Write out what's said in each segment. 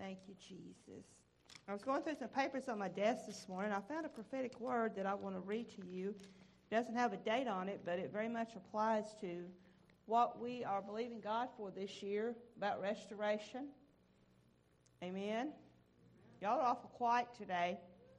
Thank you, Jesus. I was going through some papers on my desk this morning. I found a prophetic word that I want to read to you. It doesn't have a date on it, but it very much applies to what we are believing God for this year about restoration. Amen. Y'all are awful quiet today.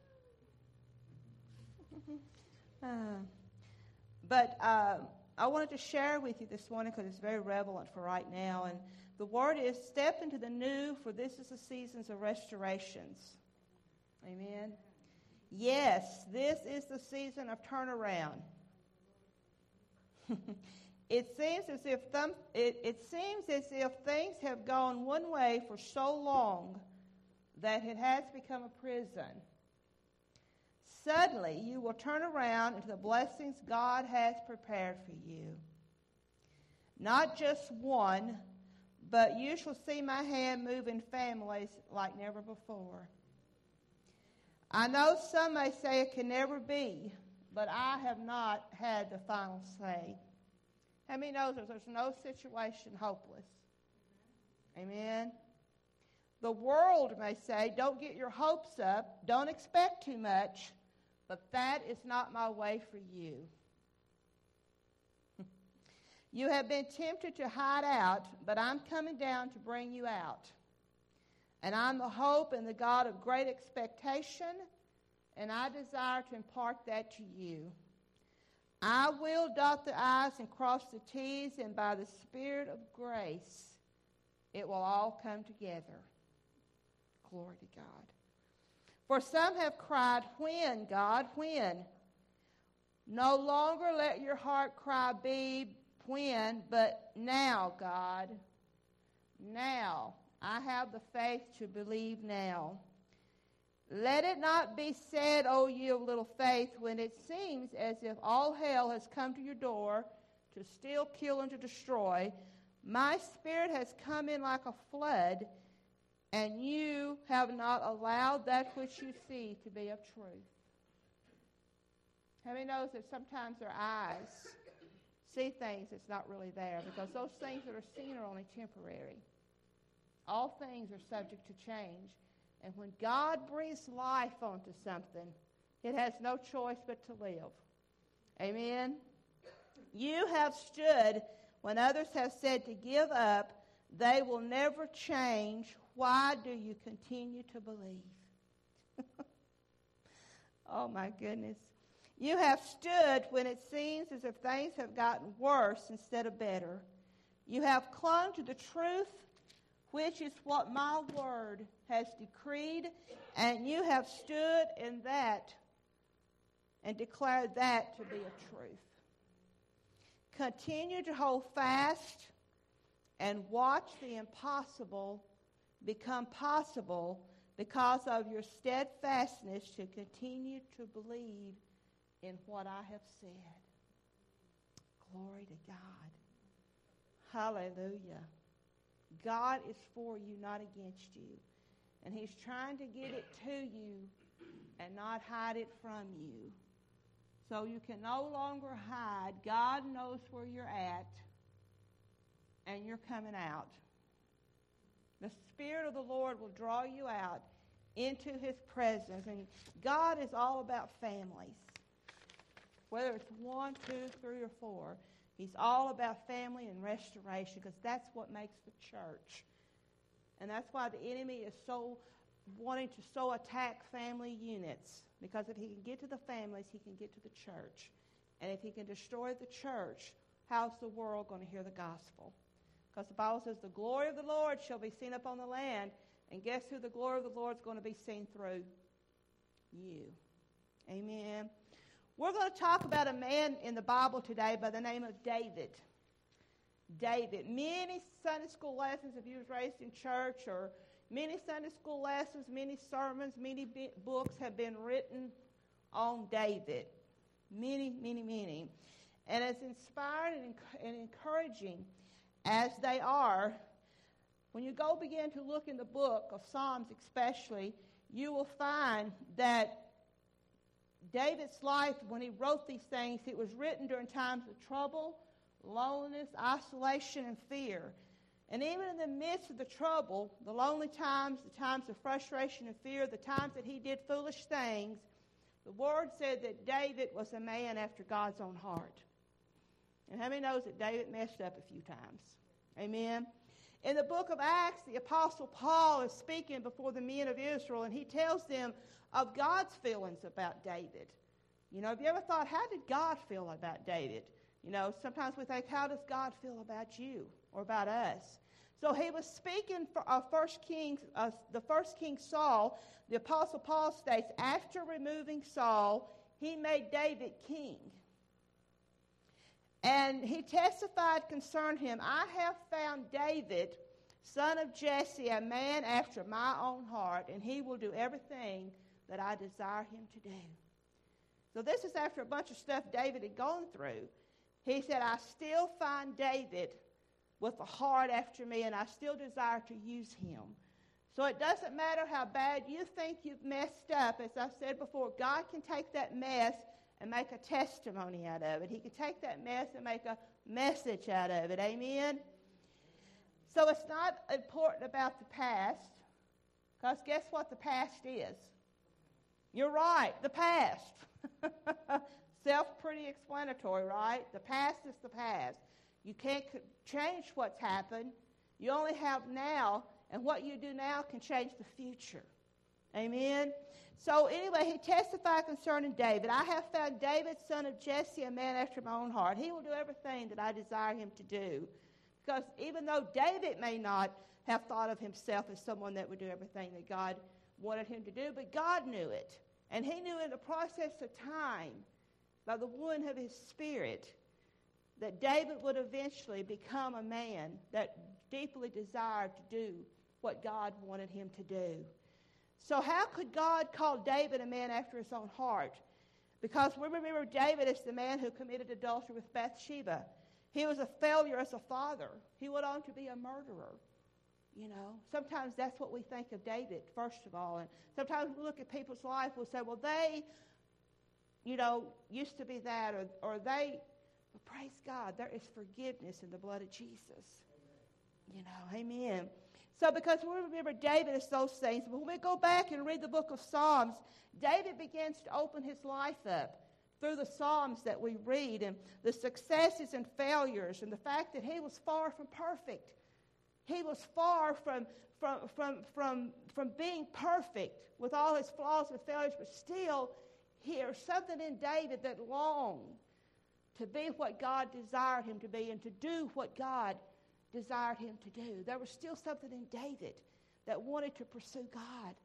But I wanted to share with you this morning because it's very relevant for right now. And the word is step into the new, for this is the seasons of restorations. Amen. Yes, this is the season of turnaround. It seems as if things have gone one way for so long that it has become a prison. Suddenly, you will turn around into the blessings God has prepared for you. Not just one, but you shall see my hand move in families like never before. I know some may say it can never be, but I have not had the final say. How many knows there's no situation hopeless? Amen. The world may say, don't get your hopes up, don't expect too much, but that is not my way for you. You have been tempted to hide out, but I'm coming down to bring you out. And I'm the hope and the God of great expectation, and I desire to impart that to you. I will dot the I's and cross the T's, and by the Spirit of grace, it will all come together. Glory to God. For some have cried, when, God, when? No longer let your heart cry be when, but now, God. Now. I have the faith to believe now. Let it not be said, O ye of little faith, when it seems as if all hell has come to your door to steal, kill, and to destroy. My Spirit has come in like a flood, and you have not allowed that which you see to be of truth. How many knows that sometimes our eyes see things that's not really there, because those things that are seen are only temporary. All things are subject to change. And when God breathes life onto something, it has no choice but to live. Amen? You have stood when others have said to give up. They will never change. Why do you continue to believe? Oh, my goodness. You have stood when it seems as if things have gotten worse instead of better. You have clung to the truth, which is what my word has decreed, and you have stood in that and declared that to be a truth. Continue to hold fast and watch the impossible become possible because of your steadfastness to continue to believe in what I have said. Glory to God. Hallelujah. God is for you, not against you. And He's trying to get it to you and not hide it from you. So you can no longer hide. God knows where you're at, and you're coming out. The Spirit of the Lord will draw you out into His presence. And God is all about families. Whether it's 1, 2, 3, or 4. He's all about family and restoration, because that's what makes the church. And that's why the enemy is so wanting to so attack family units. Because if he can get to the families, he can get to the church. And if he can destroy the church, how's the world going to hear the gospel? Because the Bible says the glory of the Lord shall be seen upon the land. And guess who the glory of the Lord is going to be seen through? You. Amen. We're going to talk about a man in the Bible today by the name of David. David. Many Sunday school lessons, if you was raised in church, or many Sunday school lessons, many sermons, many books have been written on David. Many, many, many. And as inspiring and encouraging as they are, when you go begin to look in the book of Psalms especially, you will find that David's life, when he wrote these things, it was written during times of trouble, loneliness, isolation, and fear. And even in the midst of the trouble, the lonely times, the times of frustration and fear, the times that he did foolish things, the Word said that David was a man after God's own heart. And how many knows that David messed up a few times? Amen. In the book of Acts, the Apostle Paul is speaking before the men of Israel, and he tells them of God's feelings about David. You know, have you ever thought, how did God feel about David? You know, sometimes we think, how does God feel about you or about us? So he was speaking for the first king Saul. The Apostle Paul states, after removing Saul, he made David king. And he testified concerning him, I have found David, son of Jesse, a man after my own heart, and he will do everything that I desire him to do. So this is after a bunch of stuff David had gone through. He said, I still find David with a heart after me, and I still desire to use him. So it doesn't matter how bad you think you've messed up. As I've said before, God can take that mess and make a testimony out of it. He can take that mess and make a message out of it. Amen? So it's not important about the past, because guess what the past is? You're right, the past. Pretty explanatory, right? The past is the past. You can't change what's happened. You only have now, and what you do now can change the future. Amen? So anyway, he testified concerning David. I have found David, son of Jesse, a man after my own heart. He will do everything that I desire him to do. Because even though David may not have thought of himself as someone that would do everything that God wanted him to do, but God knew it. And he knew in the process of time, by the wooing of his spirit, that David would eventually become a man that deeply desired to do what God wanted him to do. So how could God call David a man after his own heart? Because we remember David as the man who committed adultery with Bathsheba. He was a failure as a father. He went on to be a murderer. You know, sometimes that's what we think of David, first of all. And sometimes we look at people's life, we'll say, well, they, you know, used to be that, or they, but praise God, there is forgiveness in the blood of Jesus. You know, amen. So because we remember David as those things, but when we go back and read the book of Psalms, David begins to open his life up through the Psalms that we read, and the successes and failures, and the fact that he was far from perfect. He was far from being perfect with all his flaws and failures, but still there's something in David that longed to be what God desired him to be and to do what God desired him to do. There was still something in David that wanted to pursue God.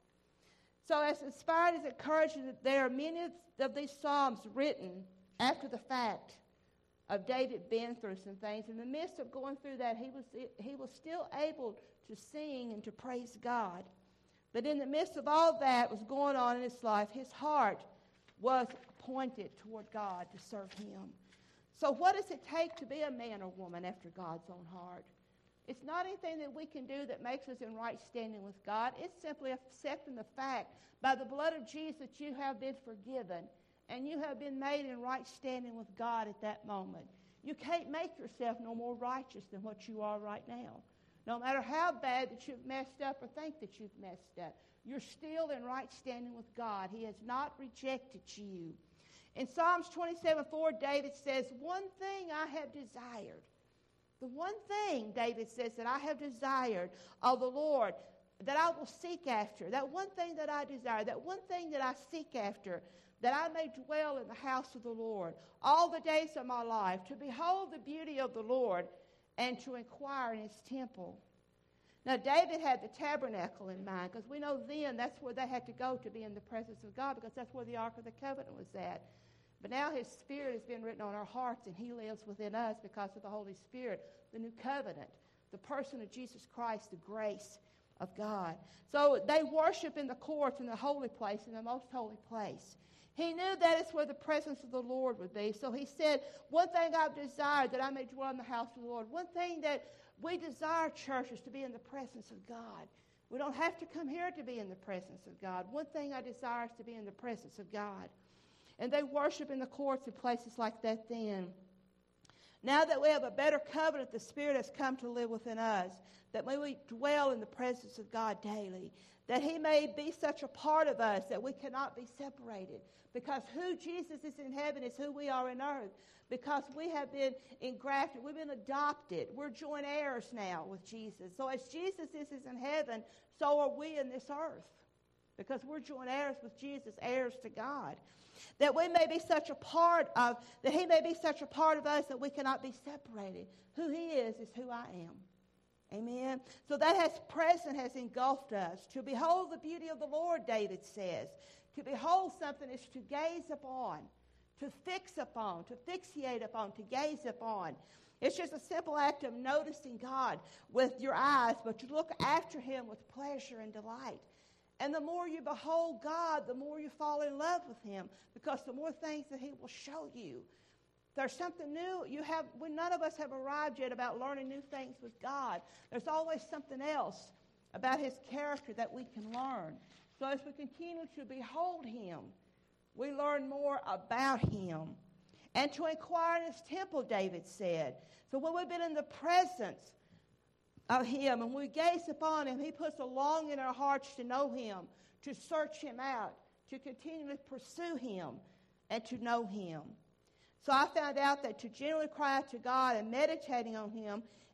So as inspired as encouraging, there are many of these Psalms written after the fact of David being through some things. In the midst of going through that, he was still able to sing and to praise God. But in the midst of all that was going on in his life, his heart was pointed toward God to serve him. So what does it take to be a man or woman after God's own heart? It's not anything that we can do that makes us in right standing with God. It's simply accepting the fact by the blood of Jesus that you have been forgiven and you have been made in right standing with God at that moment. You can't make yourself no more righteous than what you are right now. No matter how bad that you've messed up or think that you've messed up, you're still in right standing with God. He has not rejected you. In Psalms 27:4, David says, one thing I have desired. The one thing, David says, that I have desired of the Lord, that I will seek after, that one thing that I desire, that one thing that I seek after, that I may dwell in the house of the Lord all the days of my life, to behold the beauty of the Lord and to inquire in his temple. Now, David had the tabernacle in mind, because we know then that's where they had to go to be in the presence of God, because that's where the Ark of the Covenant was at. But now his Spirit has been written on our hearts, and he lives within us because of the Holy Spirit, the new covenant, the person of Jesus Christ, the grace of God. So they worship in the courts, in the holy place, in the most holy place. He knew that is where the presence of the Lord would be. So he said, one thing I've desired, that I may dwell in the house of the Lord. One thing that we desire, church, is to be in the presence of God. We don't have to come here to be in the presence of God. One thing I desire is to be in the presence of God. And they worship in the courts and places like that then. Now that we have a better covenant, the Spirit has come to live within us, that we dwell in the presence of God daily, that he may be such a part of us that we cannot be separated. Because who Jesus is in heaven is who we are in earth. Because we have been engrafted, we've been adopted. We're joint heirs now with Jesus. So as Jesus is in heaven, so are we in this earth. Because we're joint heirs with Jesus, heirs to God. That we may be such a part of, that he may be such a part of us that we cannot be separated. Who he is who I am. Amen. So that has engulfed us. To behold the beauty of the Lord, David says. To behold something is to gaze upon, to fix upon, to fixate upon, to gaze upon. It's just a simple act of noticing God with your eyes, but you look after him with pleasure and delight. And the more you behold God, the more you fall in love with him, because the more things that he will show you. There's something new. None of us have arrived yet about learning new things with God. There's always something else about his character that we can learn. So as we continue to behold him, we learn more about him. And to inquire in his temple, David said. So when we've been in the presence of him and we gaze upon him, he puts a longing in our hearts to know him, to search him out, to continually pursue him, and to know him. So I found out that to generally cry out to God and meditating on him